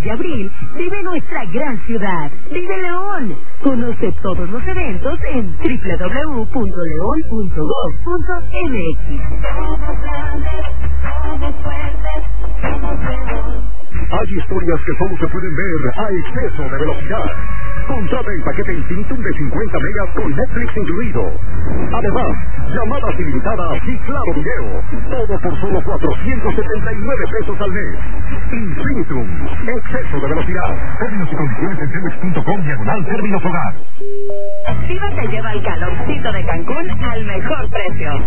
de abril, vive nuestra gran ciudad. ¡Vive León! Conoce todos los eventos en www.leon.gov.mx. Hay historias que solo se pueden ver a exceso de velocidad. Contrata el paquete Infinitum de 50 megas con Netflix incluido. Además, llamadas ilimitadas y claro video. Todo por solo 479 pesos al mes. Infinitum, exceso de velocidad. Términos y condiciones en Telmex.com/términos hogar. Viva te lleva el calorcito de Cancún al mejor precio.